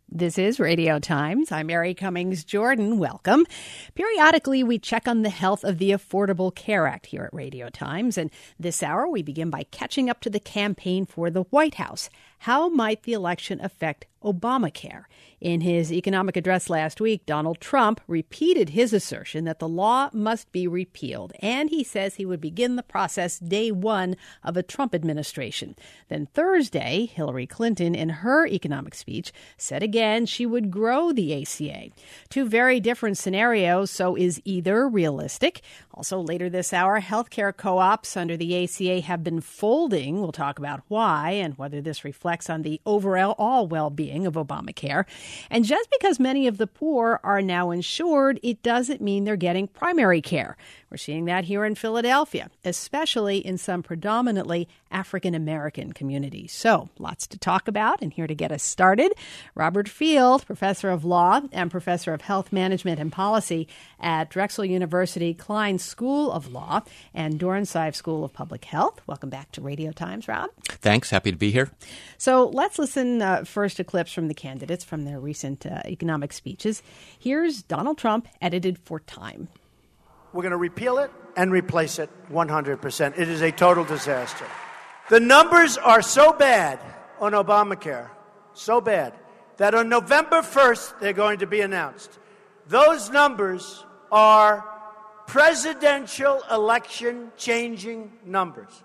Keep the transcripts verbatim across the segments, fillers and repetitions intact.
This is Radio Times. I'm Mary Cummings Jordan. Welcome. Periodically, we check on the health of the Affordable Care Act here at Radio Times. And this hour, we begin by catching up to the campaign for the White House. How might the election affect Obamacare? In his economic address last week, Donald Trump repeated his assertion that the law must be repealed, and he says he would begin the process day one of a Trump administration. Then Thursday, Hillary Clinton, in her economic speech, said again she would grow the A C A. Two very different scenarios, so is either realistic? Also later this hour, healthcare co-ops under the A C A have been folding. We'll talk about why and whether this reflects on the overall well-being of Obamacare. And just because many of the poor are now insured, it doesn't mean they're getting primary care. We're seeing that here in Philadelphia, especially in some predominantly African-American communities. So lots to talk about, and here to get us started, Robert Field, professor of law and professor of health management and policy at Drexel University Klein School of Law and Dornsife School of Public Health. Welcome back to Radio Times, Rob. Thanks. Happy to be here. So let's listen uh, first to clips from the candidates from their recent uh, economic speeches. Here's Donald Trump, edited for time. We're going to repeal it and replace it one hundred percent. It is a total disaster. The numbers are so bad on Obamacare, so bad, that on November first, they're going to be announced. Those numbers are presidential election changing numbers.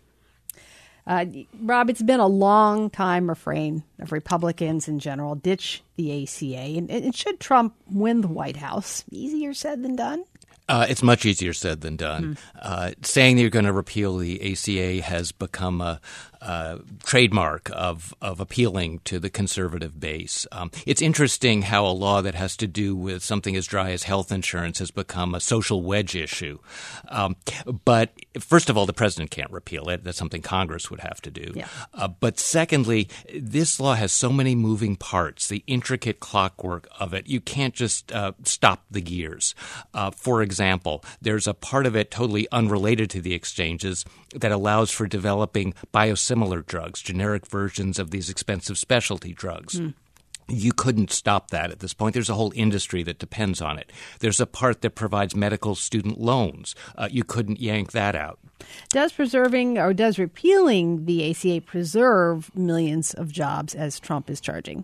Uh, Rob, it's been a long time refrain of Republicans in general, ditch the A C A. And, and should Trump win the White House, easier said than done? Uh, it's much easier said than done. Mm. Uh, saying that you're going to repeal the A C A has become a, a trademark of, of appealing to the conservative base. Um, it's interesting how a law that has to do with something as dry as health insurance has become a social wedge issue. Um, but first of all, the president can't repeal it. That's something Congress would have to do. Yeah. Uh, but secondly, this law has so many moving parts, the intricate clockwork of it. You can't just uh, stop the gears. Uh, for example, Example, there's a part of it totally unrelated to the exchanges that allows for developing biosimilar drugs, generic versions of these expensive specialty drugs. Mm. You couldn't stop that at this point. There's a whole industry that depends on it. There's a part that provides medical student loans. Uh, you couldn't yank that out. Does preserving or does repealing the A C A preserve millions of jobs as Trump is charging?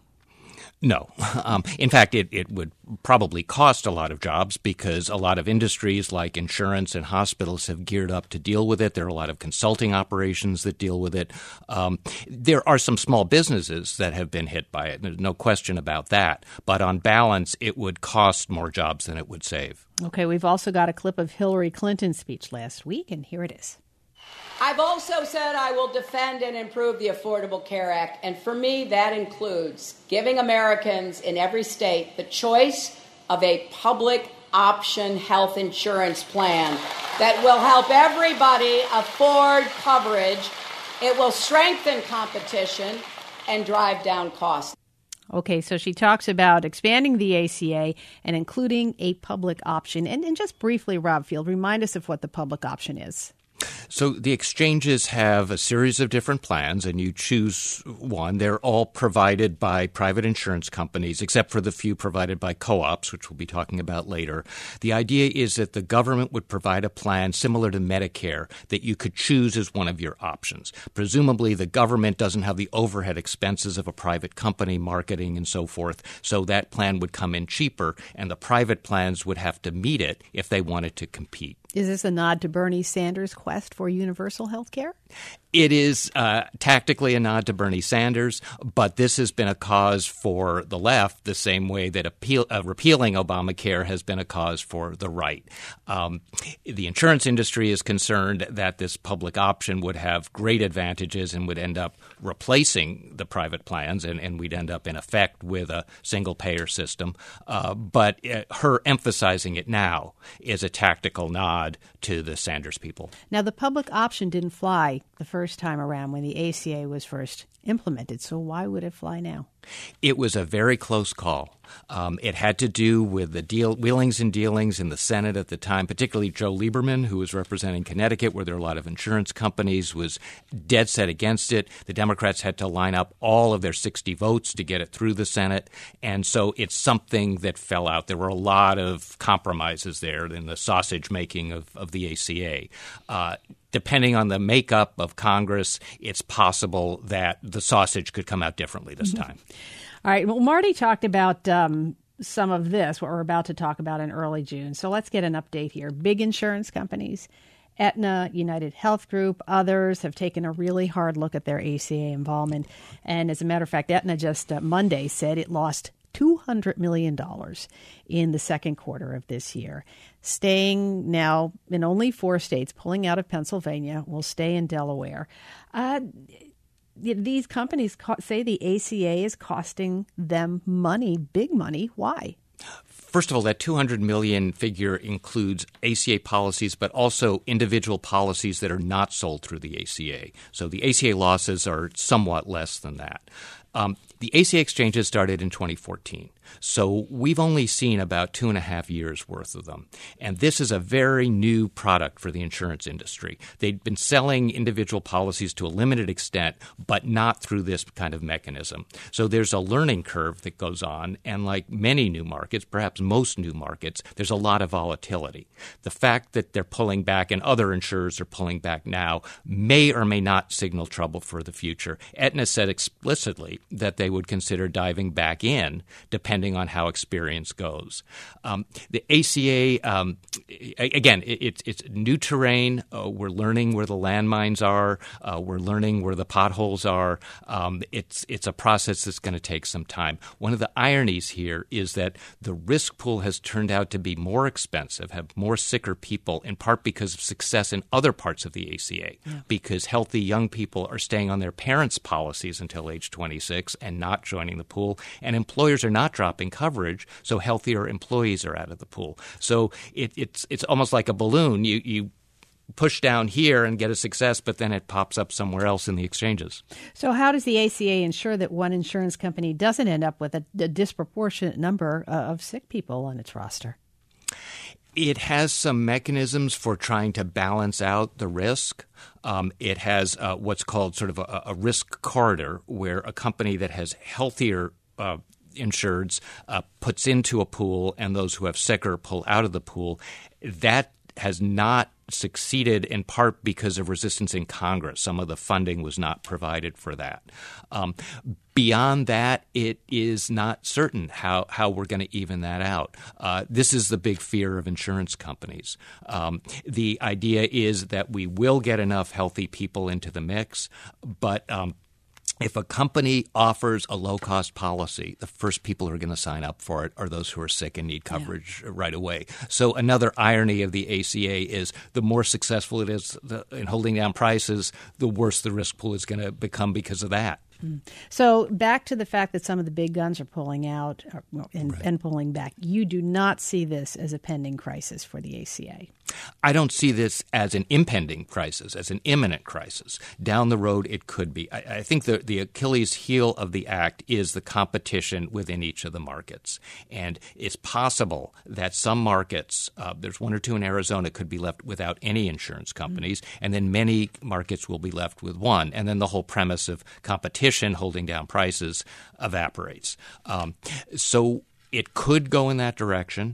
No. Um, in fact, it, it would probably cost a lot of jobs because a lot of industries like insurance and hospitals have geared up to deal with it. There are a lot of consulting operations that deal with it. Um, there are some small businesses that have been hit by it. There's no question about that. But on balance, it would cost more jobs than it would save. Okay, we've also got a clip of Hillary Clinton's speech last week, and here it is. I've also said I will defend and improve the Affordable Care Act, and for me that includes giving Americans in every state the choice of a public option health insurance plan that will help everybody afford coverage. It will strengthen competition and drive down costs. Okay, so she talks about expanding the A C A and including a public option. And, and just briefly, Rob Field, remind us of what the public option is. So the exchanges have a series of different plans, and you choose one. They're all provided by private insurance companies, except for the few provided by co-ops, which we'll be talking about later. The idea is that the government would provide a plan similar to Medicare that you could choose as one of your options. Presumably, the government doesn't have the overhead expenses of a private company, marketing, and so forth, so that plan would come in cheaper, and the private plans would have to meet it if they wanted to compete. Is this a nod to Bernie Sanders' quest for universal health care? It is uh, tactically a nod to Bernie Sanders, but this has been a cause for the left the same way that appeal, uh, repealing Obamacare has been a cause for the right. Um, the insurance industry is concerned that this public option would have great advantages and would end up replacing the private plans, and, and we'd end up in effect with a single-payer system. Uh, but uh, her emphasizing it now is a tactical nod to the Sanders people. Now, the public option didn't fly fly the first time around when the A C A was first implemented. So why would it fly now? It was a very close call. Um, it had to do with the deal, wheelings and dealings in the Senate at the time, particularly Joe Lieberman, who was representing Connecticut, where there are a lot of insurance companies, was dead set against it. The Democrats had to line up all of their sixty votes to get it through the Senate. And so it's something that fell out. There were a lot of compromises there in the sausage making of, of the A C A. Uh, Depending on the makeup of Congress, it's possible that the sausage could come out differently this mm-hmm. time. All right. Well, Marty talked about um, some of this, what we're about to talk about in early June. So let's get an update here. Big insurance companies, Aetna, United Health Group, others have taken a really hard look at their A C A involvement. And as a matter of fact, Aetna just uh, Monday said it lost two hundred million dollars in the second quarter of this year. Staying now in only four states, pulling out of Pennsylvania, will stay in Delaware. Uh, these companies co- say the A C A is costing them money, big money. Why? First of all, that two hundred million dollars figure includes A C A policies, but also individual policies that are not sold through the A C A. So the A C A losses are somewhat less than that. Um, the A C A exchanges started in twenty fourteen. So we've only seen about two and a half years worth of them. And this is a very new product for the insurance industry. They'd been selling individual policies to a limited extent, but not through this kind of mechanism. So there's a learning curve that goes on. And like many new markets, perhaps most new markets, there's a lot of volatility. The fact that they're pulling back and other insurers are pulling back now may or may not signal trouble for the future. Aetna said explicitly that they would consider diving back in, depending on how experience goes. Um, the A C A, um, again, it, it, it's new terrain. Uh, we're learning where the landmines are. Uh, we're learning where the potholes are. Um, it's it's a process that's going to take some time. One of the ironies here is that the risk pool has turned out to be more expensive, have more sicker people, in part because of success in other parts of the A C A, yeah. because healthy young people are staying on their parents' policies until age twenty-six and not joining the pool, and employers are not dropping coverage, so healthier employees are out of the pool. So it, it's it's almost like a balloon. You you push down here and get a success, but then it pops up somewhere else in the exchanges. So how does the A C A ensure that one insurance company doesn't end up with a, a disproportionate number uh, of sick people on its roster? It has some mechanisms for trying to balance out the risk. Um, it has uh, what's called sort of a, a risk corridor, where a company that has healthier uh, insureds uh, puts into a pool, and those who have sicker pull out of the pool. That has not succeeded in part because of resistance in Congress. Some of the funding was not provided for that. Um, beyond that, it is not certain how, how we're going to even that out. Uh, this is the big fear of insurance companies. Um, the idea is that we will get enough healthy people into the mix, but um, if a company offers a low-cost policy, the first people who are going to sign up for it are those who are sick and need coverage yeah. right away. So another irony of the A C A is the more successful it is in holding down prices, the worse the risk pool is going to become because of that. So back to the fact that some of the big guns are pulling out and, right. and pulling back. You do not see this as a pending crisis for the A C A. I don't see this as an impending crisis, as an imminent crisis. Down the road, it could be. I, I think the, the Achilles heel of the act is the competition within each of the markets. And it's possible that some markets, uh, there's one or two in Arizona, could be left without any insurance companies, mm-hmm. and then many markets will be left with one. And then the whole premise of competition holding down prices evaporates. Um, so it could go in that direction,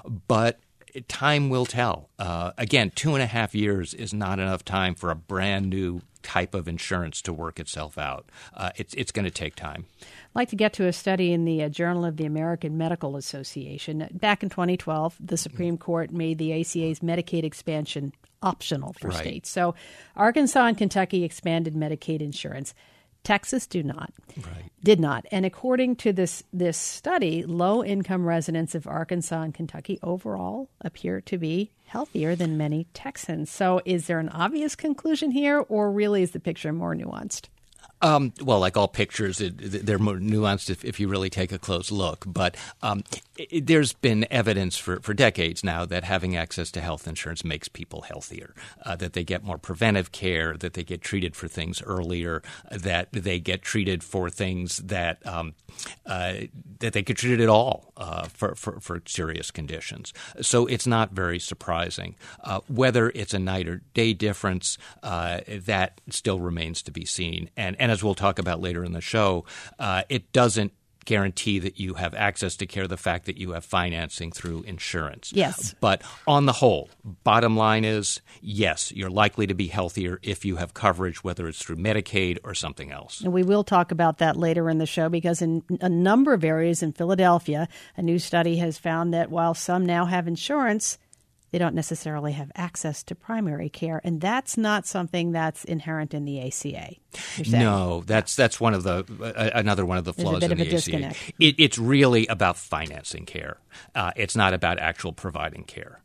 but time will tell. Uh, again, two and a half years is not enough time for a brand new type of insurance to work itself out. Uh, it's it's going to take time. I'd like to get to a study in the uh, Journal of the American Medical Association. Back in twenty twelve, the Supreme Court made the A C A's Medicaid expansion optional for right. states. So Arkansas and Kentucky expanded Medicaid insurance. Texas do not, right. did not. And according to this this study, low-income residents of Arkansas and Kentucky overall appear to be healthier than many Texans. So is there an obvious conclusion here, or really is the picture more nuanced? Um, well, like all pictures, it, they're more nuanced if, if you really take a close look. But um, it, there's been evidence for, for decades now that having access to health insurance makes people healthier, uh, that they get more preventive care, that they get treated for things earlier, that they get treated for things that um, uh, that they get treated at all uh, for, for, for serious conditions. So it's not very surprising. Uh, whether it's a night or day difference, uh, that still remains to be seen. And, and as we'll talk about later in the show, uh, it doesn't guarantee that you have access to care, the fact that you have financing through insurance. Yes. But on the whole, bottom line is, yes, you're likely to be healthier if you have coverage, whether it's through Medicaid or something else. And we will talk about that later in the show because in a number of areas in Philadelphia, a new study has found that while some now have insurance, they don't necessarily have access to primary care, and that's not something that's inherent in the A C A. No, that's that's one of the uh, another one of the flaws in the A C A. Disconnect. It, it's really about financing care. Uh, it's not about actual providing care.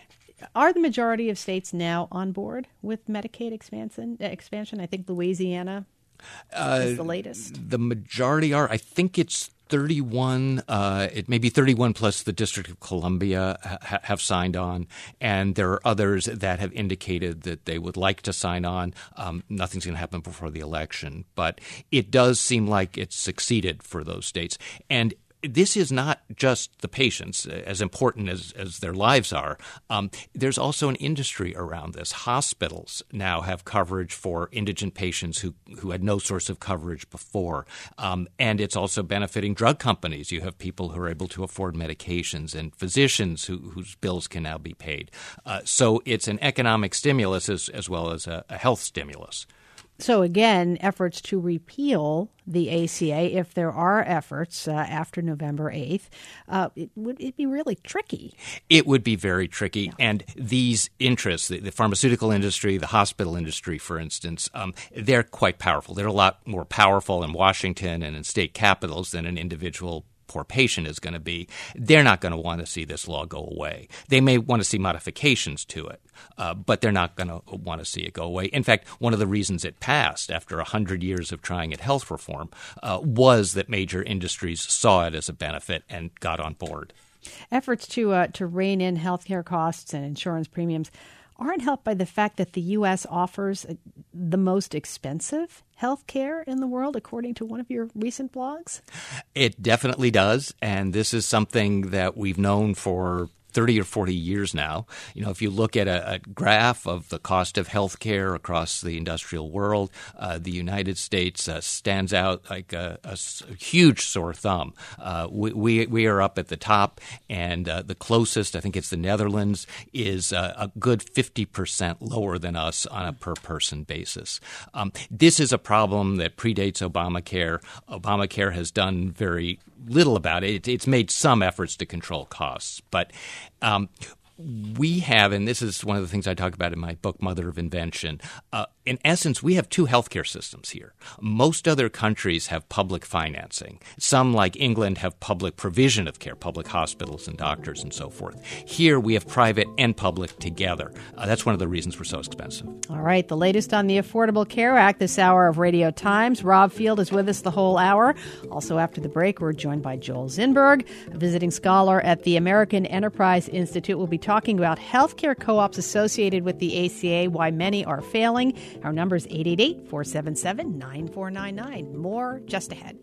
Are the majority of states now on board with Medicaid expansion? Expansion, I think Louisiana uh, is the latest. The majority are. I think it's thirty-one, uh, it may be thirty-one plus the District of Columbia ha- have signed on, and there are others that have indicated that they would like to sign on. Um, nothing's going to happen before the election, but it does seem like it's succeeded for those states. And this is not just the patients, as important as, as their lives are. Um, there's also an industry around this. Hospitals now have coverage for indigent patients who, who had no source of coverage before. Um, and it's also benefiting drug companies. You have people who are able to afford medications and physicians who, whose bills can now be paid. Uh, so it's an economic stimulus as, as well as a, a health stimulus. So again, efforts to repeal the A C A, if there are efforts uh, after November eighth, uh, it would it'd be really tricky. It would be very tricky. Yeah. And these interests, the, the pharmaceutical industry, the hospital industry, for instance, um, they're quite powerful. They're a lot more powerful in Washington and in state capitals than an individual poor patient is going to be. They're not going to want to see this law go away. They may want to see modifications to it, uh, but they're not going to want to see it go away. In fact, one of the reasons it passed after one hundred years of trying at health reform uh, was that major industries saw it as a benefit and got on board. Efforts to uh, to rein in healthcare costs and insurance premiums aren't helped by the fact that the U S offers the most expensive health care in the world, according to one of your recent blogs? It definitely does, and this is something that we've known for thirty or forty years now. You know, if you look at a, a graph of the cost of health care across the industrial world, uh, the United States uh, stands out like a, a, a huge sore thumb. Uh, we, we we are up at the top, and uh, the closest, I think it's the Netherlands, is uh, a good fifty percent lower than us on a per-person basis. Um, this is a problem that predates Obamacare. Obamacare has done very little about it. It's made some efforts to control costs, but um, we have, and this is one of the things I talk about in my book, Mother of Invention, uh, in essence, we have two healthcare systems here. Most other countries have public financing. Some, like England, have public provision of care, public hospitals and doctors and so forth. Here, we have private and public together. Uh, that's one of the reasons we're so expensive. All right, the latest on the Affordable Care Act this hour of Radio Times. Rob Field is with us the whole hour. Also, after the break, we're joined by Joel Zinberg, a visiting scholar at the American Enterprise Institute. We'll be talking about healthcare co-ops associated with the A C A, why many are failing. Our number is eight eight eight, four seven seven, nine four nine nine. More just ahead.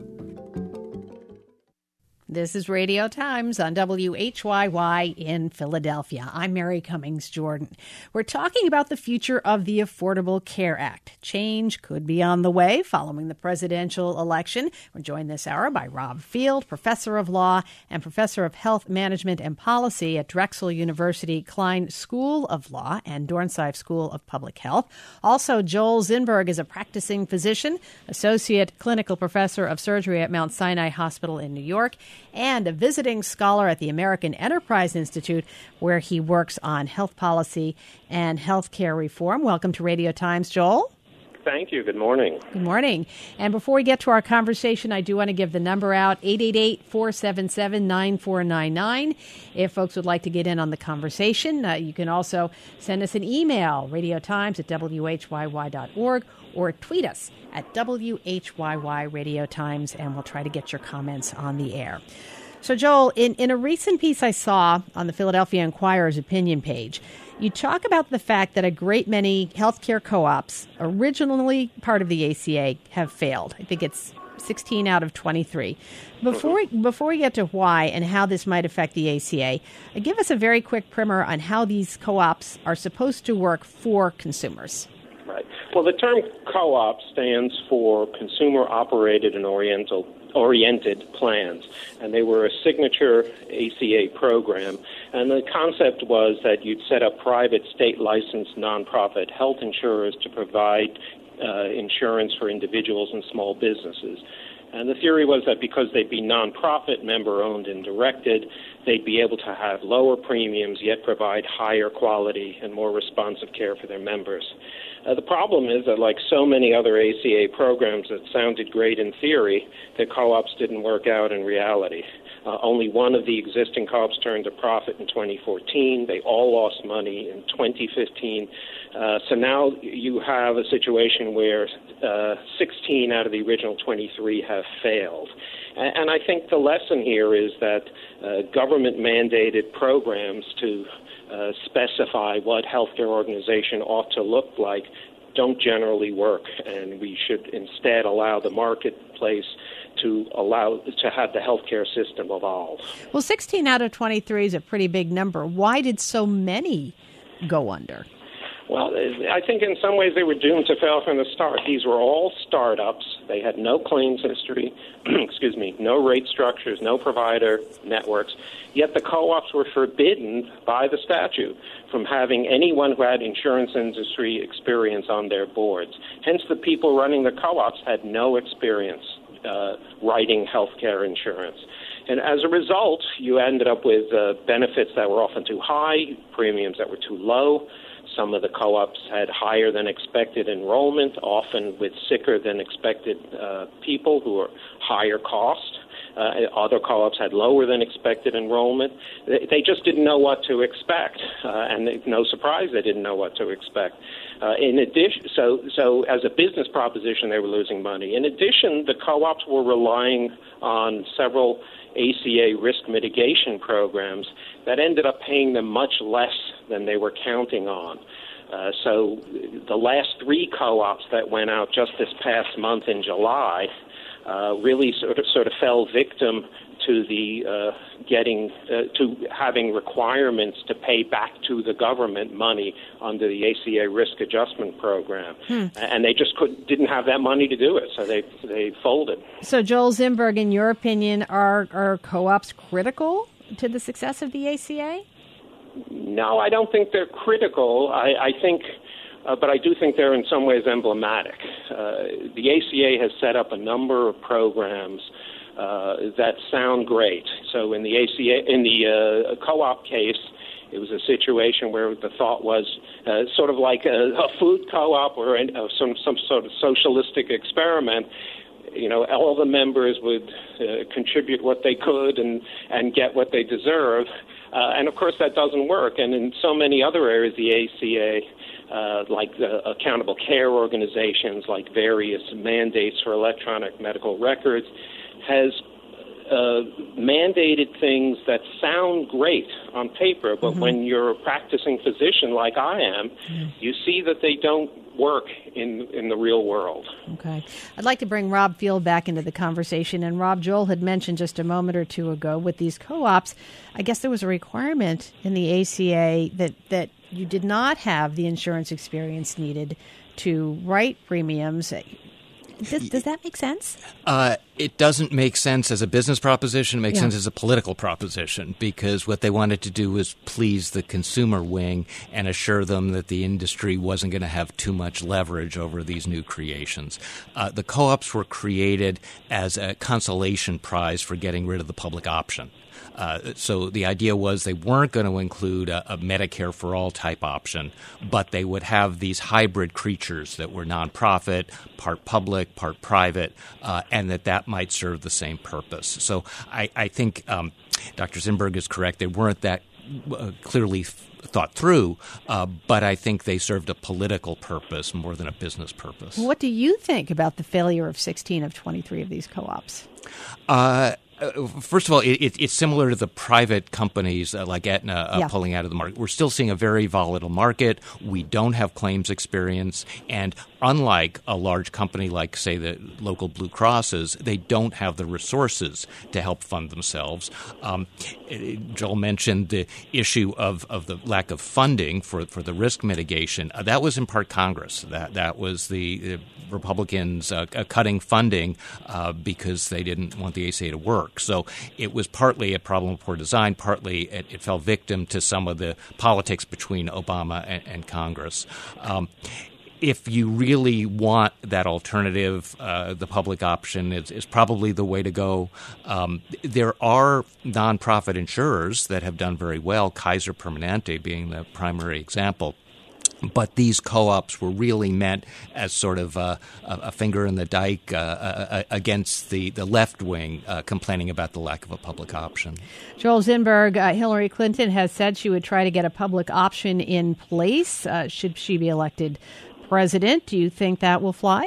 This is Radio Times on W H Y Y in Philadelphia. I'm Mary Cummings Jordan. We're talking about the future of the Affordable Care Act. Change could be on the way following the presidential election. We're joined this hour by Rob Field, professor of law and professor of health management and policy at Drexel University Klein School of Law and Dornsife School of Public Health. Also, Joel Zinberg is a practicing physician, associate clinical professor of surgery at Mount Sinai Hospital in New York, and a visiting scholar at the American Enterprise Institute, where he works on health policy and healthcare reform. Welcome to Radio Times, Joel. Thank you. Good morning. Good morning. And before we get to our conversation, I do want to give the number out, eight eight eight, four seven seven, nine four nine nine. If folks would like to get in on the conversation, uh, you can also send us an email, radiotimes at w h y y dot org, or tweet us at W H Y Y Radio Times, and we'll try to get your comments on the air. So, Joel, in, in a recent piece I saw on the Philadelphia Inquirer's opinion page, you talk about the fact that a great many healthcare co-ops, originally part of the A C A, have failed. I think it's sixteen out of twenty-three. Before we, before we get to why and how this might affect the A C A, give us a very quick primer on how these co-ops are supposed to work for consumers. Right. Well, the term co-op stands for consumer-operated and oriental oriented plans, and they were a signature A C A program. And the concept was that you'd set up private state-licensed nonprofit health insurers to provide uh, insurance for individuals and small businesses. And the theory was that because they'd be nonprofit, member-owned and directed, they'd be able to have lower premiums yet provide higher quality and more responsive care for their members. Uh, the problem is that, like so many other A C A programs that sounded great in theory, the co-ops didn't work out in reality. Uh, only one of the existing co-ops turned a profit in twenty fourteen. They all lost money in twenty fifteen. Uh, so now you have a situation where uh, sixteen out of the original twenty-three have failed. And, and I think the lesson here is that uh, government-mandated programs to Uh, specify what healthcare organization ought to look like don't generally work, and we should instead allow the marketplace to allow to have the healthcare system evolve. Well, sixteen out of twenty-three is a pretty big number. Why did so many go under? Well, I think in some ways they were doomed to fail from the start. These were all startups. They had no claims history, excuse me, no rate structures, no provider networks. Yet the co-ops were forbidden by the statute from having anyone who had insurance industry experience on their boards. Hence, the people running the co-ops had no experience uh, writing healthcare insurance. And as a result, you ended up with uh, benefits that were often too high, premiums that were too low. Some of the co-ops had higher than expected enrollment, often with sicker than expected uh, people who were higher cost. Uh, other co-ops had lower than expected enrollment. They, they just didn't know what to expect, uh, and they, no surprise they didn't know what to expect. Uh, in addition, so so as a business proposition, they were losing money. In addition, the co-ops were relying on several A C A risk mitigation programs that ended up paying them much less than they were counting on. Uh, so the last three co-ops that went out just this past month in July uh, really sort of sort of fell victim to the uh, getting uh, to having requirements to pay back to the government money under the A C A risk adjustment program, hmm. and they just could didn't have that money to do it, so they they folded. So, Joel Zimberg, in your opinion, are are co-ops critical to the success of the A C A? No, I don't think they're critical. I, I think. Uh, but I do think they're in some ways emblematic. Uh, the A C A has set up a number of programs uh, that sound great. So in the A C A, in the uh, co-op case, it was a situation where the thought was uh, sort of like a, a food co-op or an, uh, some some sort of socialistic experiment. You know, all the members would uh, contribute what they could and, and get what they deserve. Uh, and, of course, that doesn't work. And in so many other areas, the A C A, uh, like the accountable care organizations, like various mandates for electronic medical records, has uh, mandated things that sound great on paper, but mm-hmm. when you're a practicing physician like I am, mm-hmm. you see that they don't work in in the real world. Okay. I'd like to bring Rob Field back into the conversation. And Rob, Joel had mentioned just a moment or two ago with these co-ops, I guess there was a requirement in the A C A that, that you did not have the insurance experience needed to write premiums. Does, does that make sense? Uh, It doesn't make sense as a business proposition. It makes Yeah. sense as a political proposition, because what they wanted to do was please the consumer wing and assure them that the industry wasn't going to have too much leverage over these new creations. Uh, the co-ops were created as a consolation prize for getting rid of the public option. Uh, so the idea was they weren't going to include a, a Medicare for all type option, but they would have these hybrid creatures that were nonprofit, part public, part private, uh, and that that might serve the same purpose. So I, I think um, Doctor Zinberg is correct. They weren't that uh, clearly th- thought through, uh, but I think they served a political purpose more than a business purpose. What do you think about the failure of sixteen of twenty-three of these co-ops? Uh Uh, first of all, it, it, it's similar to the private companies uh, like Aetna uh, Yeah. pulling out of the market. We're still seeing a very volatile market. We don't have claims experience. And unlike a large company like, say, the local Blue Crosses, they don't have the resources to help fund themselves. Um, Joel mentioned the issue of, of the lack of funding for, for the risk mitigation. Uh, that was in part Congress. That, that was the uh, Republicans uh, cutting funding uh, because they didn't want the A C A to work. So it was partly a problem of poor design, partly it, it fell victim to some of the politics between Obama and, and Congress. Um, if you really want that alternative, uh, the public option is, is probably the way to go. Um, there are nonprofit insurers that have done very well, Kaiser Permanente being the primary example. But these co-ops were really meant as sort of a, a finger in the dike uh, uh, against the, the left wing uh, complaining about the lack of a public option. Joel Zinberg, uh, Hillary Clinton has said she would try to get a public option in place uh, should she be elected president. Do you think that will fly?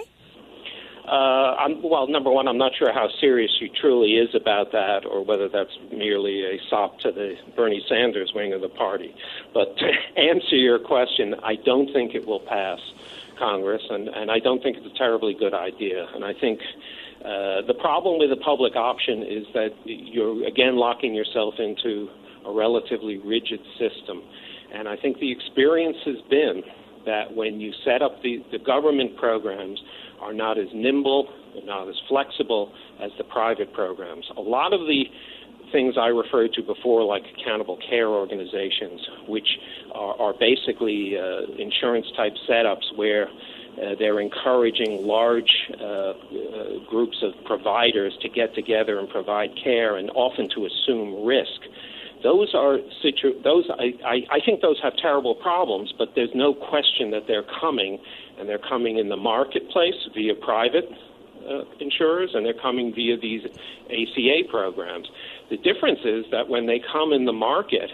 Uh, I'm, well, number one, I'm not sure how serious she truly is about that, or whether that's merely a sop to the Bernie Sanders wing of the party. But to answer your question, I don't think it will pass Congress, and, and I don't think it's a terribly good idea. And I think uh, the problem with the public option is that you're, again, locking yourself into a relatively rigid system. And I think the experience has been that when you set up the, the government programs, are not as nimble, not as flexible as the private programs. A lot of the things I referred to before, like accountable care organizations, which are, are basically uh, insurance-type setups where uh, they're encouraging large uh, uh, groups of providers to get together and provide care, and often to assume risk. Those are situ- those. I, I, I think those have terrible problems, but there's no question that they're coming, and they're coming in the marketplace via private uh, insurers, and they're coming via these A C A programs. The difference is that when they come in the market,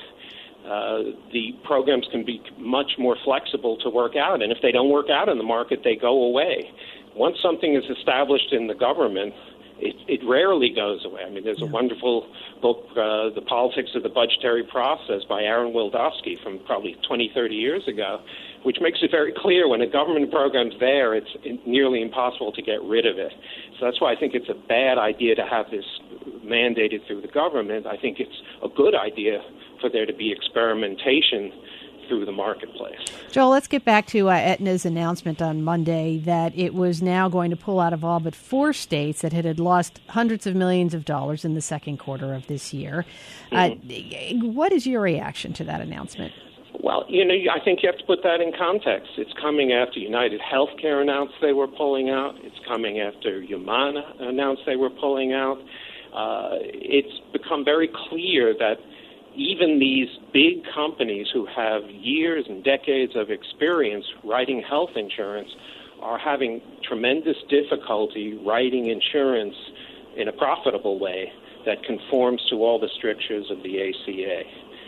uh, the programs can be much more flexible to work out, and if they don't work out in the market, they go away. Once something is established in the government, It, it rarely goes away. I mean, there's a wonderful book, uh, The Politics of the Budgetary Process by Aaron Wildowski from probably twenty, thirty years ago, which makes it very clear when a government program's there, it's nearly impossible to get rid of it. So that's why I think it's a bad idea to have this mandated through the government. I think it's a good idea for there to be experimentation through the marketplace. Joel, let's get back to uh, Aetna's announcement on Monday that it was now going to pull out of all but four states that had, had lost hundreds of millions of dollars in the second quarter of this year. Mm-hmm. Uh, what is your reaction to that announcement? Well, you know, I think you have to put that in context. It's coming after United Healthcare announced they were pulling out. It's coming after Humana announced they were pulling out. Uh, it's become very clear that even these big companies who have years and decades of experience writing health insurance are having tremendous difficulty writing insurance in a profitable way that conforms to all the strictures of the A C A.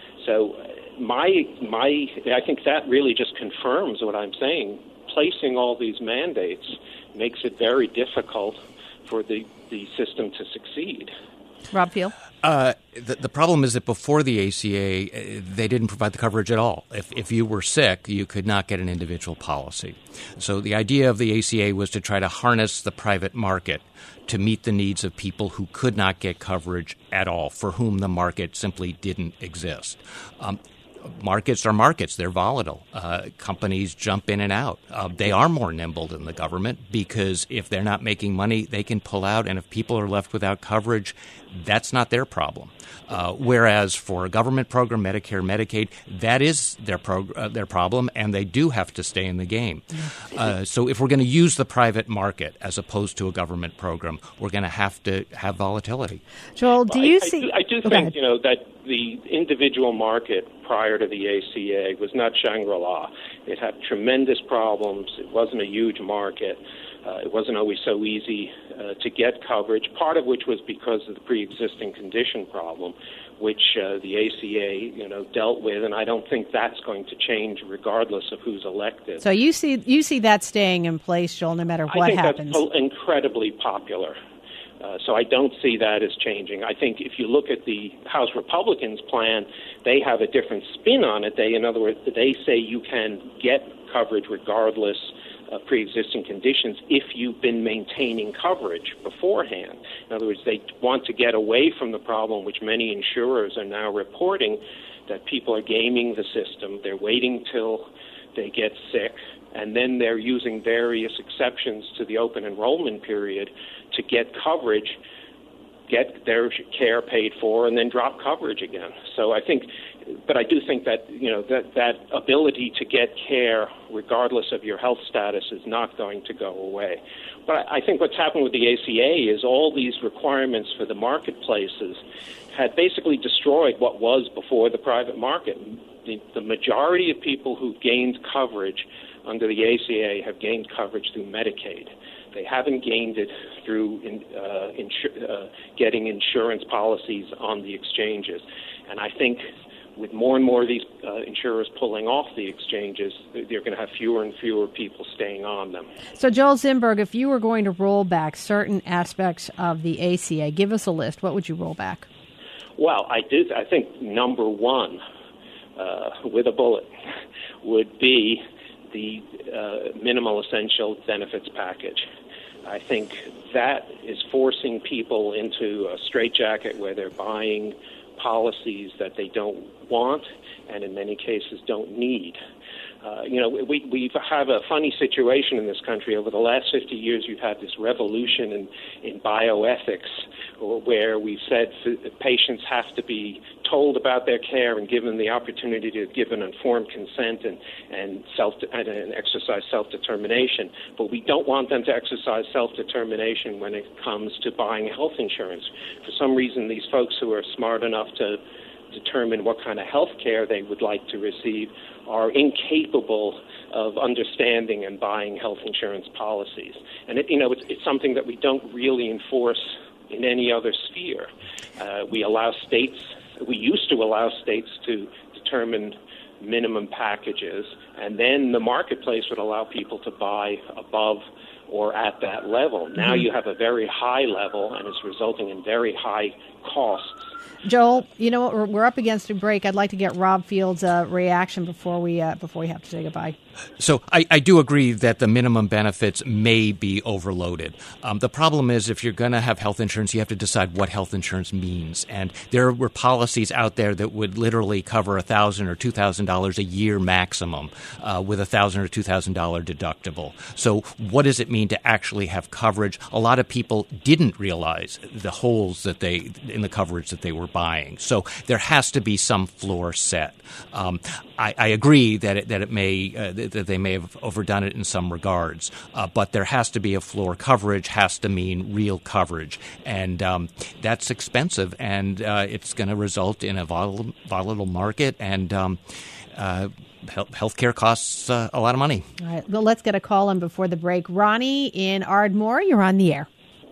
So my my I think that really just confirms what I'm saying. Placing all these mandates makes it very difficult for the, the system to succeed. Rob Field? Uh, the, the problem is that before the A C A, uh, they didn't provide the coverage at all. If, if you were sick, you could not get an individual policy. So the idea of the A C A was to try to harness the private market to meet the needs of people who could not get coverage at all, for whom the market simply didn't exist. Um, markets are markets. They're volatile. Uh, companies jump in and out. Uh, they are more nimble than the government because if they're not making money, they can pull out. And if people are left without coverage, that's not their problem. Uh, whereas for a government program, Medicare, Medicaid, that is their prog- uh, their problem, and they do have to stay in the game. Uh, so if we're going to use the private market as opposed to a government program, we're going to have to have volatility. Joel, do well, you I, see? I do, I do oh, think, you know, that the individual market prior to the A C A was not Shangri-La. It had tremendous problems. It wasn't a huge market. Uh, it wasn't always so easy uh, to get coverage, part of which was because of the pre-existing condition problem, which uh, the A C A, you know, dealt with, and I don't think that's going to change regardless of who's elected. So you see you see that staying in place, Joel, no matter what I think happens. That's incredibly popular. Uh, so I don't see that as changing. I think if you look at the House Republicans' plan, they have a different spin on it. They, in other words, they say you can get coverage regardless of pre-existing conditions if you've been maintaining coverage beforehand. In other words, they want to get away from the problem, which many insurers are now reporting, that people are gaming the system. They're waiting till they get sick, and then they're using various exceptions to the open enrollment period to get coverage, get their care paid for, and then drop coverage again. So I think, but I do think that, you know, that, that ability to get care regardless of your health status is not going to go away. But I think what's happened with the A C A is all these requirements for the marketplaces had basically destroyed what was before the private market. The, the majority of people who gained coverage under the A C A have gained coverage through Medicaid. They haven't gained it through in, uh, insur- uh, getting insurance policies on the exchanges. And I think with more and more of these uh, insurers pulling off the exchanges, they're going to have fewer and fewer people staying on them. So, Joel Zimberg, if you were going to roll back certain aspects of the A C A, give us a list. What would you roll back? Well, I do. I think number one, uh, with a bullet, would be the uh, minimal essential benefits package. I think that is forcing people into a straitjacket where they're buying policies that they don't want and in many cases don't need. Uh, you know, we we have a funny situation in this country. Over the last fifty years, you've had this revolution in, in bioethics where we've said patients have to be told about their care and given the opportunity to give an informed consent and, and, self, and, and exercise self-determination. But we don't want them to exercise self-determination when it comes to buying health insurance. For some reason, these folks who are smart enough to determine what kind of health care they would like to receive are incapable of understanding and buying health insurance policies. And, it, you know, it's, it's something that we don't really enforce in any other sphere. Uh, we allow states, we used to allow states to determine minimum packages, and then the marketplace would allow people to buy above or at that level. Now you have a very high level, and it's resulting in very high costs. Joel, you know what? We're, we're up against a break. I'd like to get Rob Field's uh, reaction before we uh, before we have to say goodbye. So I, I do agree that the minimum benefits may be overloaded. Um, the problem is if you're going to have health insurance, you have to decide what health insurance means. And there were policies out there that would literally cover one thousand dollars or two thousand dollars a year maximum uh, with a one thousand dollars or two thousand dollars deductible. So what does it mean to actually have coverage? A lot of people didn't realize the holes that they in the coverage that they were buying. So there has to be some floor set. Um, I, I agree that it, that it may uh, that they may have overdone it in some regards, uh, but there has to be a floor. Coverage has to mean real coverage, and um, that's expensive, and uh, it's going to result in a volatile, volatile market, and um, uh, healthcare costs uh, a lot of money. All right, well, let's get a call in before the break. Ronnie in Ardmore, you're on the air.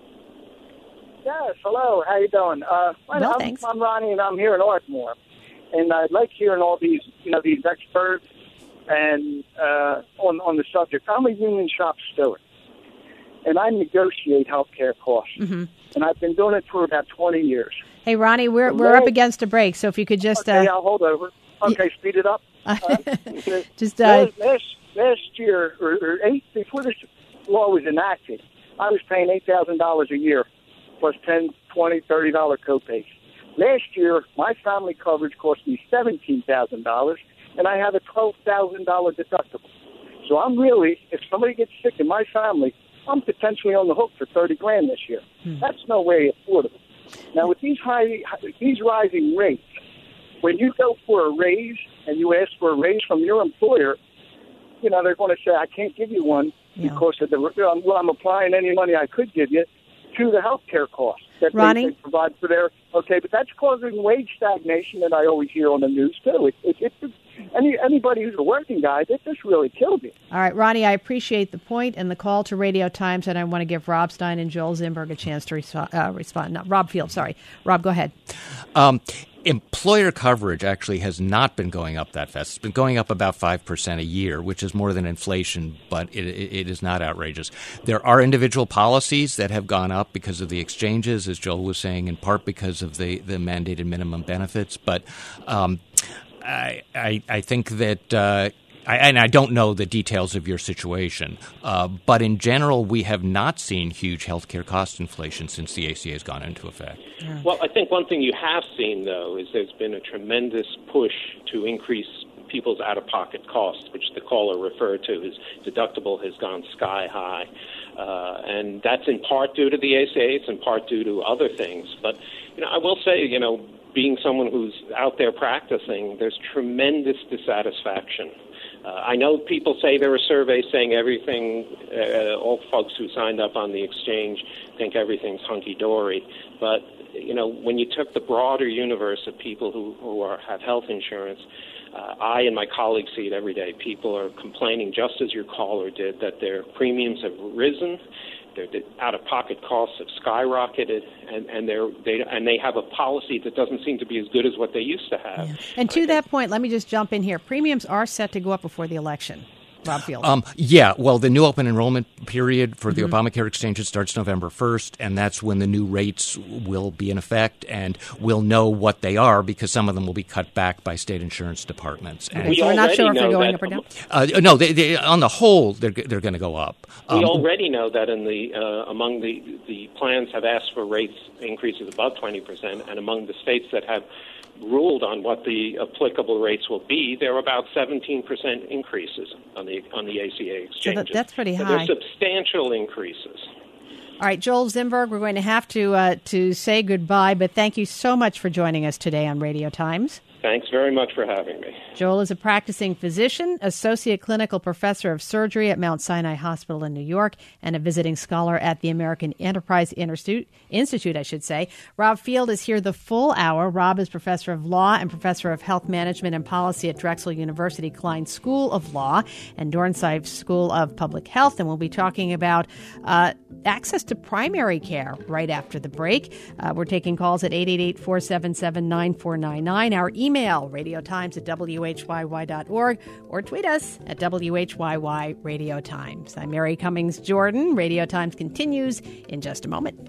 Yes, hello. How you doing? Uh, well, I'm, thanks. I'm Ronnie, and I'm here in Ardmore. And I like hearing all these, you know, these experts and uh, on on the subject. I'm a union shop steward, and I negotiate healthcare costs. Mm-hmm. And I've been doing it for about twenty years. Hey, Ronnie, we're the we're last, up against a break, so if you could just okay, uh, I'll hold over. Okay, y- speed it up. Uh, just uh, last, last last year or, or eight before this law was enacted, I was paying eight thousand dollars a year plus ten, twenty, thirty dollar copays. Last year, my family coverage cost me seventeen thousand dollars, and I have a twelve thousand dollars deductible. So I'm really, if somebody gets sick in my family, I'm potentially on the hook for thirty grand this year. Hmm. That's no way affordable. Now, with these high, these rising rates, when you go for a raise and you ask for a raise from your employer, you know, they're going to say, I can't give you one yeah. because of the, well, I'm applying any money I could give you to the health care costs that they, they provide for their, okay, but that's causing wage stagnation that I always hear on the news, too. It, it, it, any Anybody who's a working guy, that just really killed me. All right, Ronnie, I appreciate the point and the call to Radio Times, and I want to give Rob Stein and Joel Zimberg a chance to resp- uh, respond. No, Rob Field, sorry. Rob, go ahead. Um, employer coverage actually has not been going up that fast. It's been going up about five percent a year, which is more than inflation, but it, it, it is not outrageous. There are individual policies that have gone up because of the exchanges, as Joel was saying, in part because of the, the mandated minimum benefits. But um, I, I, I think that uh, I, and I don't know the details of your situation, uh, but in general, we have not seen huge healthcare cost inflation since the A C A has gone into effect. Yeah. Well, I think one thing you have seen, though, is there's been a tremendous push to increase people's out-of-pocket costs, which the caller referred to. His deductible has gone sky high. Uh, and that's in part due to the A C A. It's in part due to other things. But, you know, I will say, you know, being someone who's out there practicing, there's tremendous dissatisfaction. Uh, I know people say there are surveys saying everything, uh, all folks who signed up on the exchange think everything's hunky-dory. But, you know, when you took the broader universe of people who, who are, have health insurance, uh, I and my colleagues see it every day. People are complaining, just as your caller did, that their premiums have risen. Their out-of-pocket costs have skyrocketed, and, and, they're, they and they have a policy that doesn't seem to be as good as what they used to have. Yeah. And to that point, let me just jump in here. Premiums are set to go up before the election. Rob Field. Um, yeah, well, the new open enrollment period for the mm-hmm. Obamacare exchanges starts November first, and that's when the new rates will be in effect, and we'll know what they are because some of them will be cut back by state insurance departments. Okay, and so we're not sure if they're going up or down? Uh, no, they, they, on the whole, they're they're going to go up. Um, we already know that in the uh, among the, the plans have asked for rates increases above twenty percent, and among the states that have ruled on what the applicable rates will be, there are about seventeen percent increases on the on the A C A exchanges. So that, that's pretty high. So they're substantial increases. All right, Joel Zimberg, we're going to have to uh, to say goodbye, but thank you so much for joining us today on Radio Times. Thanks very much for having me. Joel is a practicing physician, associate clinical professor of surgery at Mount Sinai Hospital in New York, and a visiting scholar at the American Enterprise Institute, Institute, I should say. Rob Field is here the full hour. Rob is professor of law and professor of health management and policy at Drexel University Klein School of Law and Dornsife School of Public Health, and we'll be talking about uh, access to primary care right after the break. Uh, we're taking calls at eight eight eight, four seven seven, nine four nine nine. Our email Email, radiotimes at W H Y Y dot org, or tweet us at W H Y Y Radio Times. I'm Mary Cummings Jordan. Radio Times continues in just a moment.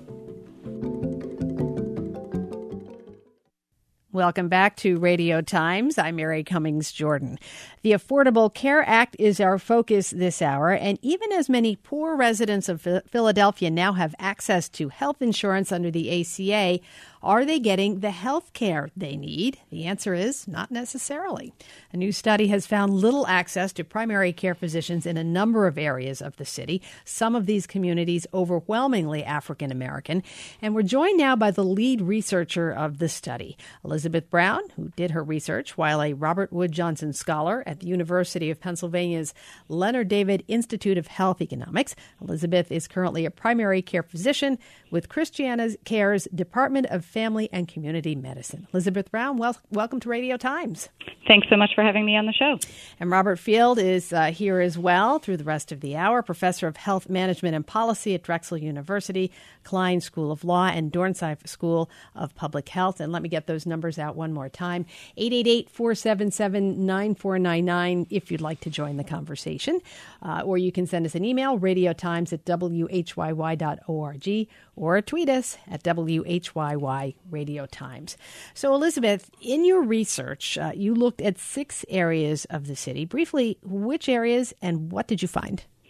Welcome back to Radio Times. I'm Mary Cummings Jordan. The Affordable Care Act is our focus this hour, and even as many poor residents of Philadelphia now have access to health insurance under the A C A, are they getting the health care they need? The answer is not necessarily. A new study has found little access to primary care physicians in a number of areas of the city, some of these communities overwhelmingly African American. And we're joined now by the lead researcher of the study, Elizabeth Brown, who did her research while a Robert Wood Johnson scholar at the University of Pennsylvania's Leonard David Institute of Health Economics. Elizabeth is currently a primary care physician with Christiana Care's Department of Family and Community Medicine. Elizabeth Brown, wel- welcome to Radio Times. Thanks so much for having me on the show. And Robert Field is uh, here as well through the rest of the hour, professor of health management and policy at Drexel University, Klein School of Law, and Dornsife School of Public Health. And let me get those numbers out one more time. eight eight eight, four seven seven, nine four nine nine if you'd like to join the conversation. Uh, or you can send us an email, radiotimes at W H Y Y dot org, or tweet us at W H Y Y Radio Times. So, Elizabeth, in your research, uh, you looked at six areas of the city. Briefly, which areas and what did you find?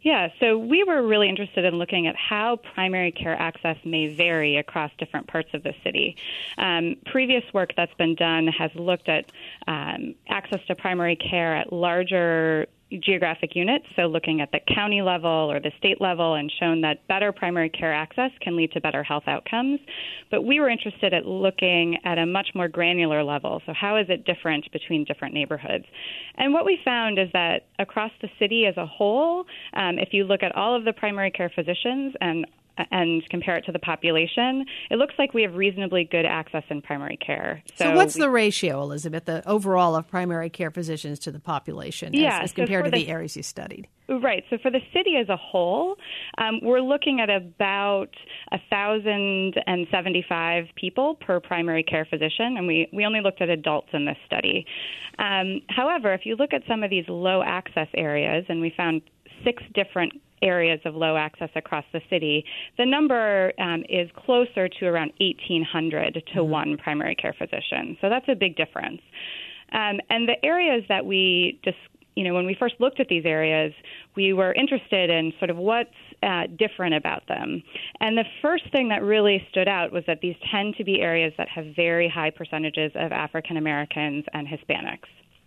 Yeah, so we were really interested in looking at how primary care access may vary across different parts of the city. Um, previous work that's been done has looked at um, access to primary care at larger geographic units, so looking at the county level or the state level, and shown that better primary care access can lead to better health outcomes. But we were interested at looking at a much more granular level. So how is it different between different neighborhoods? And what we found is that across the city as a whole, um, if you look at all of the primary care physicians and and compare it to the population, it looks like we have reasonably good access in primary care. So, so what's we, the ratio, Elizabeth, the overall of primary care physicians to the population yeah, as, as compared so to the, the areas you studied? Right. So for the city as a whole, um, we're looking at about one thousand seventy-five people per primary care physician, and we, we only looked at adults in this study. Um, however, if you look at some of these low access areas, and we found six different areas of low access across the city, the number um, is closer to around eighteen hundred to mm-hmm. one primary care physician. So that's a big difference. Um, and the areas that we just, you know, when we first looked at these areas, we were interested in sort of what's uh, different about them. And the first thing that really stood out was that these tend to be areas that have very high percentages of African Americans and Hispanics.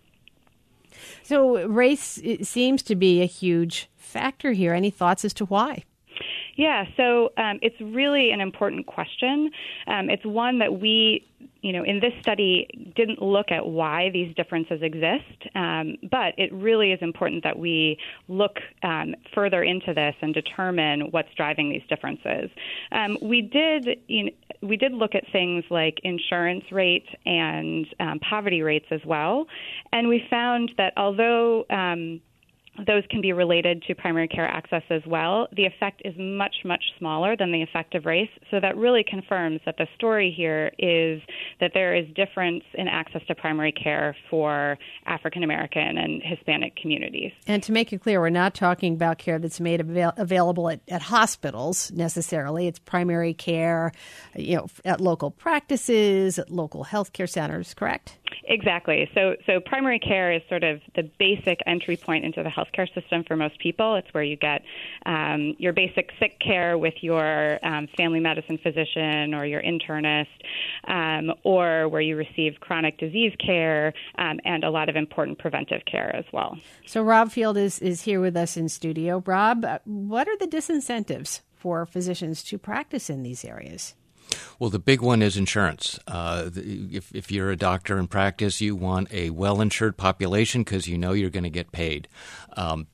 So race it seems to be a huge factor here. Any thoughts as to why? Yeah, so um, it's really an important question. Um, it's one that we, you know, in this study didn't look at why these differences exist, um, but it really is important that we look um, further into this and determine what's driving these differences. Um, we did, you know, we did look at things like insurance rate and um, poverty rates as well, and we found that although um, those can be related to primary care access as well, the effect is much, much smaller than the effect of race. So that really confirms that the story here is that there is difference in access to primary care for African American and Hispanic communities. And to make it clear, we're not talking about care that's made avail- available at, at hospitals necessarily. It's primary care, you know, at local practices, at local healthcare centers, correct? Exactly. So so primary care is sort of the basic entry point into the healthcare system for most people. It's where you get um, your basic sick care with your um, family medicine physician or your internist, um, or where you receive chronic disease care um, and a lot of important preventive care as well. So Rob Field is, is here with us in studio. Rob, what are the disincentives for physicians to practice in these areas? Well, the big one is insurance. Uh, if, if you're a doctor in practice, you want a well-insured population because you know you're going to get paid. Um,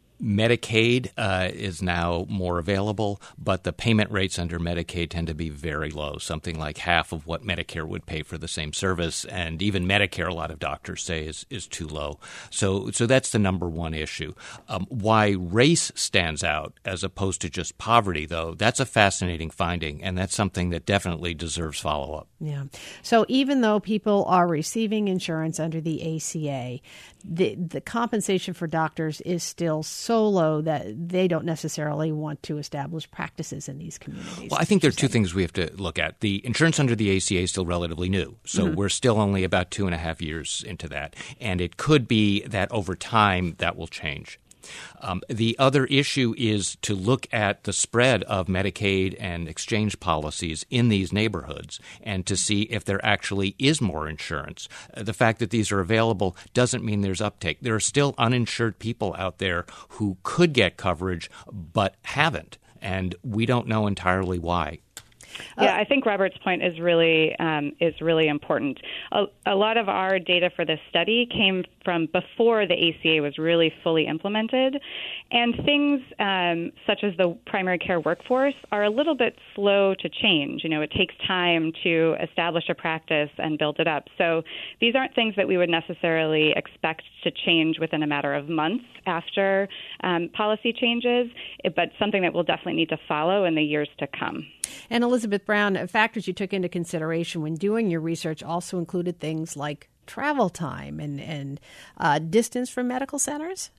Medicaid uh, is now more available, but the payment rates under Medicaid tend to be very low, something like half of what Medicare would pay for the same service. And even Medicare, a lot of doctors say, is, is too low. So so that's the number one issue. Um, why race stands out as opposed to just poverty, though, that's a fascinating finding, and that's something that definitely deserves follow-up. Yeah. So even though people are receiving insurance under the A C A, the the compensation for doctors is still so low that they don't necessarily want to establish practices in these communities. Well, I think there are two things we have to look at. The insurance under the A C A is still relatively new, so mm-hmm. we're still only about two and a half years into that, and it could be that over time that will change. Um, the other issue is to look at the spread of Medicaid and exchange policies in these neighborhoods and to see if there actually is more insurance. Uh, the fact that these are available doesn't mean there's uptake. There are still uninsured people out there who could get coverage but haven't, and we don't know entirely why. Yeah, I think Robert's point is really um, is really important. A, a lot of our data for this study came from before the A C A was really fully implemented, and things um, such as the primary care workforce are a little bit slow to change. You know, it takes time to establish a practice and build it up. So these aren't things that we would necessarily expect to change within a matter of months after um, policy changes, but something that we'll definitely need to follow in the years to come. And Elizabeth Brown, factors you took into consideration when doing your research also included things like travel time and, and uh, distance from medical centers?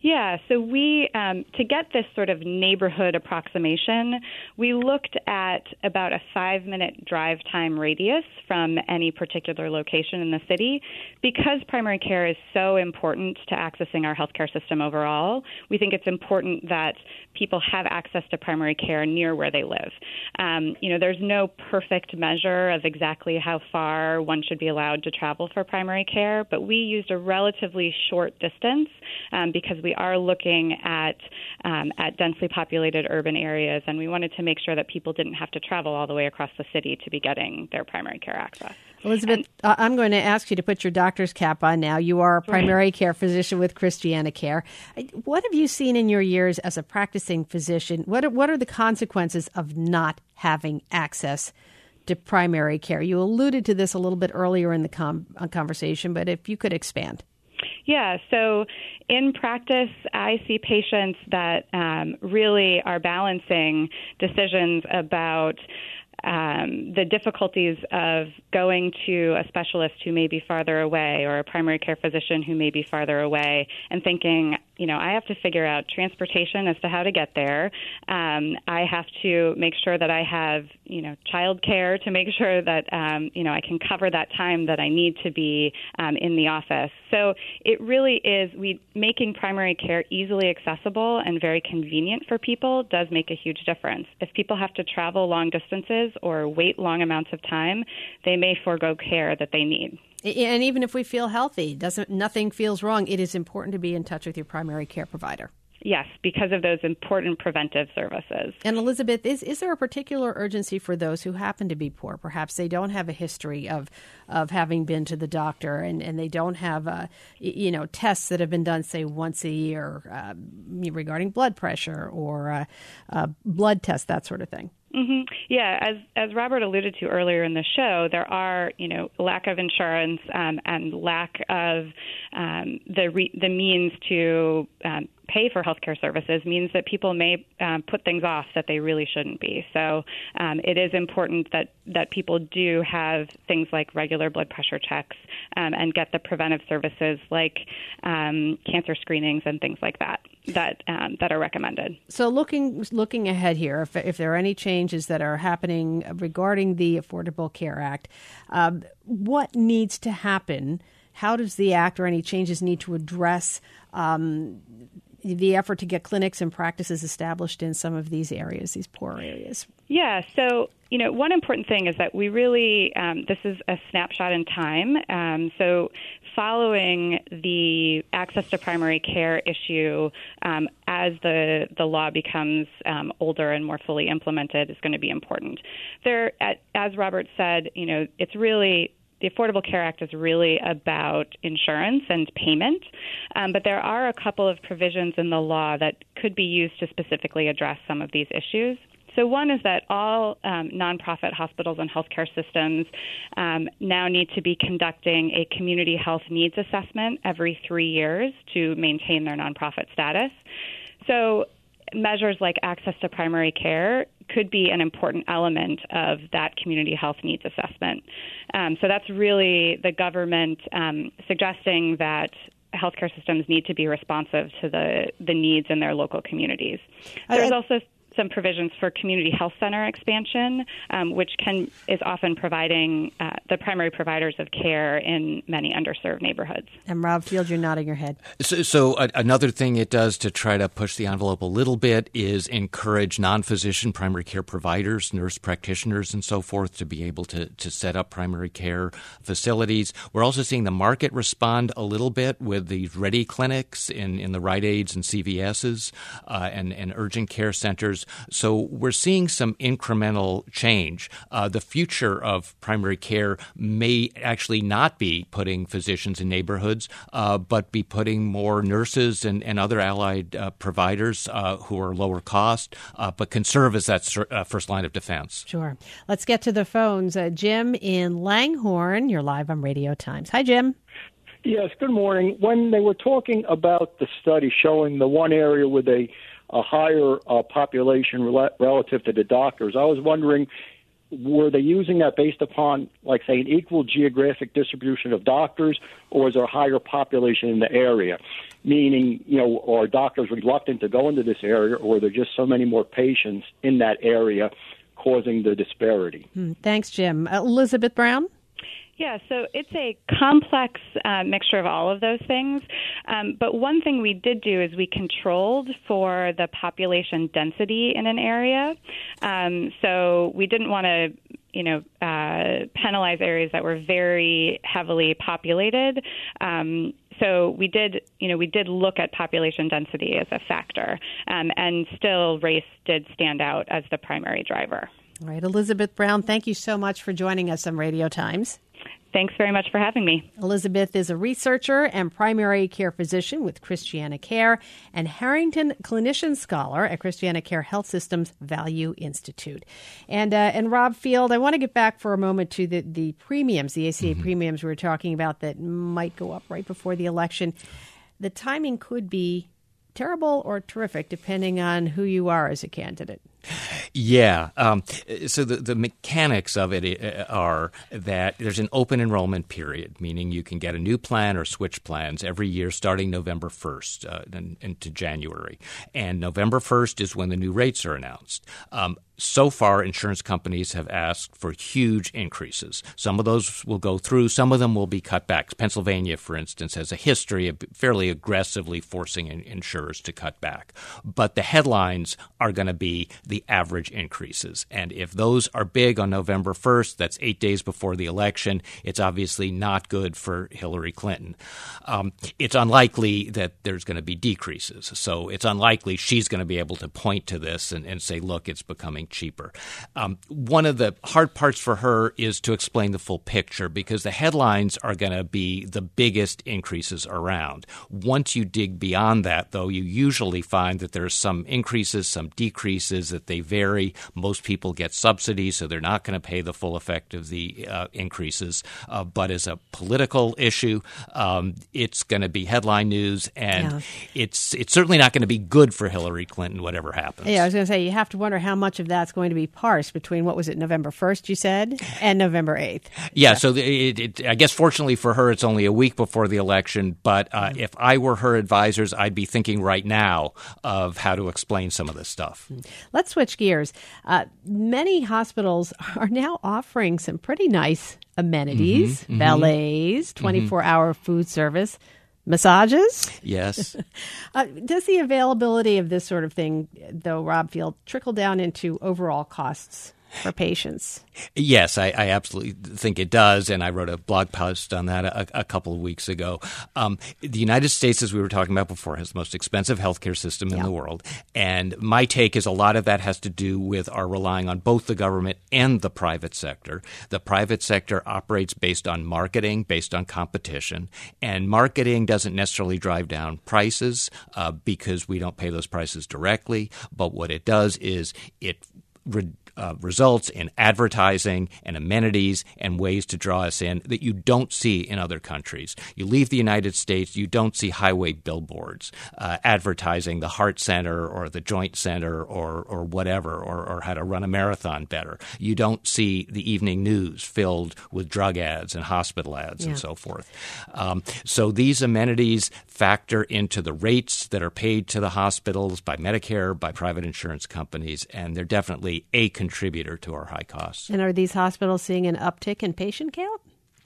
Yeah, so we, um, to get this sort of neighborhood approximation, we looked at about a five-minute drive time radius from any particular location in the city. Because primary care is so important to accessing our healthcare system overall, we think it's important that people have access to primary care near where they live. Um, you know, there's no perfect measure of exactly how far one should be allowed to travel for primary care, but we used a relatively short distance um, because we are looking at um, at densely populated urban areas, and we wanted to make sure that people didn't have to travel all the way across the city to be getting their primary care access. Elizabeth, and, uh, I'm going to ask you to put your doctor's cap on now. You are a primary care physician with Christiana Care. What have you seen in your years as a practicing physician? What are, what are the consequences of not having access to primary care? You alluded to this a little bit earlier in the com- conversation, but if you could expand. Yeah, so in practice, I see patients that um, really are balancing decisions about Um, the difficulties of going to a specialist who may be farther away or a primary care physician who may be farther away and thinking, you know, I have to figure out transportation as to how to get there. Um, I have to make sure that I have, you know, child care to make sure that, um, you know, I can cover that time that I need to be um, in the office. So it really is, we making primary care easily accessible and very convenient for people does make a huge difference. If people have to travel long distances or wait long amounts of time, they may forego care that they need. And even if we feel healthy, doesn't nothing feels wrong, it is important to be in touch with your primary care provider. Yes, because of those important preventive services. And Elizabeth, is, is there a particular urgency for those who happen to be poor? Perhaps they don't have a history of of having been to the doctor, and, and they don't have, uh, you know, tests that have been done, say, once a year uh, regarding blood pressure or uh, uh, blood tests, that sort of thing. Mm-hmm. Yeah, as as Robert alluded to earlier in the show, there are, you know, lack of insurance um, and lack of um, the re- the means to um, pay for healthcare services means that people may um, put things off that they really shouldn't be. So um, it is important that, that people do have things like regular blood pressure checks um, and get the preventive services like um, cancer screenings and things like that that um, that are recommended. So looking looking ahead here, if, if there are any changes that are happening regarding the Affordable Care Act, um, what needs to happen? How does the act or any changes need to address um, the effort to get clinics and practices established in some of these areas, these poor areas? Yeah, so, you know, one important thing is that we really, um, this is a snapshot in time. Um, so following the access to primary care issue, um, as the, the law becomes um, older and more fully implemented, is going to be important. There, as Robert said, you know, it's really, the Affordable Care Act is really about insurance and payment, um, but there are a couple of provisions in the law that could be used to specifically address some of these issues. So one is that all um, nonprofit hospitals and healthcare systems um, now need to be conducting a community health needs assessment every three years to maintain their nonprofit status. So measures like access to primary care could be an important element of that community health needs assessment. Um, so that's really the government um, suggesting that healthcare systems need to be responsive to the, the needs in their local communities. There's I, I, also some provisions for community health center expansion, um, which can is often providing uh, the primary providers of care in many underserved neighborhoods. And Rob Field, you're nodding your head. So, so uh, another thing it does to try to push the envelope a little bit is encourage non-physician primary care providers, nurse practitioners, and so forth to be able to, to set up primary care facilities. We're also seeing the market respond a little bit with these ready clinics in, in the Rite Aids and C V S's uh, and, and urgent care centers. So we're seeing some incremental change. Uh, the future of primary care may actually not be putting physicians in neighborhoods, uh, but be putting more nurses and, and other allied uh, providers uh, who are lower cost, uh, but can serve as that ser- uh, first line of defense. Sure. Let's get to the phones. Uh, Jim in Langhorne, you're live on Radio Times. Hi, Jim. Yes, good morning. When they were talking about the study showing the one area with a a higher uh, population rel- relative to the doctors, I was wondering, were they using that based upon, like, say, an equal geographic distribution of doctors, or is there a higher population in the area? Meaning, you know, are doctors reluctant to go into this area, or are there just so many more patients in that area causing the disparity? Hmm. Thanks, Jim. Uh, Elizabeth Brown? Yeah, so it's a complex uh, mixture of all of those things. Um, but one thing we did do is we controlled for the population density in an area. Um, so we didn't want to, you know, uh, penalize areas that were very heavily populated. Um, so we did, you know, we did look at population density as a factor, um, and still race did stand out as the primary driver. All right, Elizabeth Brown, thank you so much for joining us on Radio Times. Thanks very much for having me. Elizabeth is a researcher and primary care physician with Christiana Care and Harrington Clinician Scholar at Christiana Care Health System's Value Institute. And uh, and Rob Field, I want to get back for a moment to the, the premiums, the A C A mm-hmm. premiums we were talking about that might go up right before the election. The timing could be terrible or terrific depending on who you are as a candidate. Yeah. Um, so the, the mechanics of it are that there's an open enrollment period, meaning you can get a new plan or switch plans every year starting November first uh, and, into January. And November first is when the new rates are announced. Um, so far, insurance companies have asked for huge increases. Some of those will go through. Some of them will be cut back. Pennsylvania, for instance, has a history of fairly aggressively forcing insurers to cut back. But the headlines are going to be the average increases. And if those are big on November first, that's eight days before the election, it's obviously not good for Hillary Clinton. Um, it's unlikely that there's going to be decreases. So it's unlikely she's going to be able to point to this and, and say, look, it's becoming cheaper. Um, one of the hard parts for her is to explain the full picture because the headlines are going to be the biggest increases around. Once you dig beyond that, though, you usually find that there's some increases, some decreases, that they vary. Most people get subsidies, so they're not going to pay the full effect of the uh, increases. Uh, but as a political issue, um, it's going to be headline news, and yeah. it's it's certainly not going to be good for Hillary Clinton, whatever happens. Yeah, I was going to say, you have to wonder how much of that's going to be parsed between, what was it, November first, you said, and November eighth. Yeah, yeah. so it, it, I guess fortunately for her, it's only a week before the election, but uh, mm-hmm. if I were her advisors, I'd be thinking right now of how to explain some of this stuff. Let's switch gears. Uh, many hospitals are now offering some pretty nice amenities, mm-hmm, valets, mm-hmm. twenty-four hour food service, massages. Yes. uh, does the availability of this sort of thing, though, Rob Field, trickle down into overall costs for patients? Yes, I, I absolutely think it does, and I wrote a blog post on that a, a couple of weeks ago. Um, the United States, as we were talking about before, has the most expensive healthcare system in yeah. the world, and my take is a lot of that has to do with our relying on both the government and the private sector. The private sector operates based on marketing, based on competition, and marketing doesn't necessarily drive down prices uh, because we don't pay those prices directly, but what it does is it re- Uh, results in advertising and amenities and ways to draw us in that you don't see in other countries. You leave the United States, you don't see highway billboards uh, advertising the heart center or the joint center or or whatever, or, or how to run a marathon better. You don't see the evening news filled with drug ads and hospital ads yeah. and so forth. Um, so these amenities factor into the rates that are paid to the hospitals by Medicare, by private insurance companies, and they're definitely a contributor to our high costs. And are these hospitals seeing an uptick in patient count?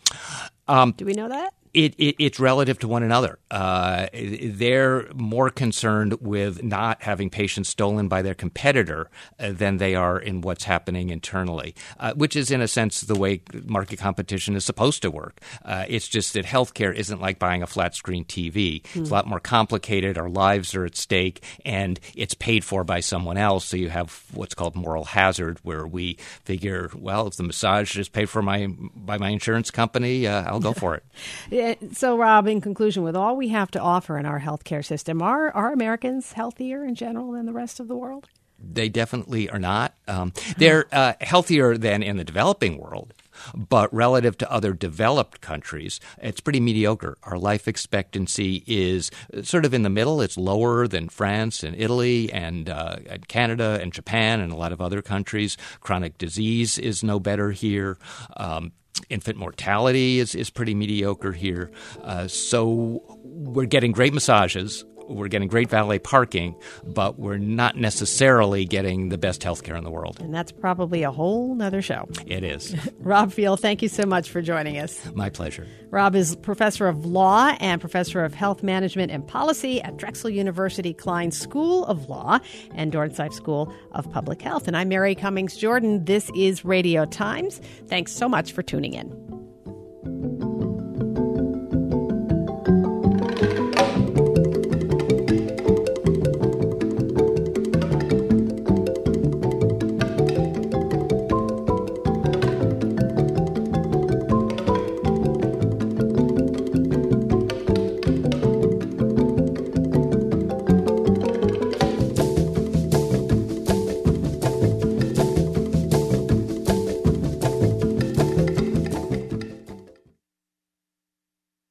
Um, Do we know that? It, it, it's relative to one another. Uh, they're more concerned with not having patients stolen by their competitor uh, than they are in what's happening internally, uh, which is, in a sense, the way market competition is supposed to work. Uh, it's just that healthcare isn't like buying a flat-screen T V. Mm. It's a lot more complicated. Our lives are at stake, and it's paid for by someone else. So you have what's called moral hazard, where we figure, well, if the massage is paid for my by my insurance company, uh, I'll go for it. So, Rob, in conclusion, with all we have to offer in our healthcare system, are, are Americans healthier in general than the rest of the world? They definitely are not. Um, they're uh, healthier than in the developing world. but relative to other developed countries, it's pretty mediocre. Our life expectancy is sort of in the middle. It's lower than France and Italy and, uh, and Canada and Japan and a lot of other countries. Chronic disease is no better here. Um, Infant mortality is, is pretty mediocre here. Uh, so we're getting great massages. We're getting great valet parking, but we're not necessarily getting the best healthcare in the world. And that's probably a whole nother show. It is. Rob Field, thank you so much for joining us. My pleasure. Rob is professor of law and professor of health management and policy at Drexel University Klein School of Law and Dornsife School of Public Health. And I'm Mary Cummings Jordan. This is Radio Times. Thanks so much for tuning in.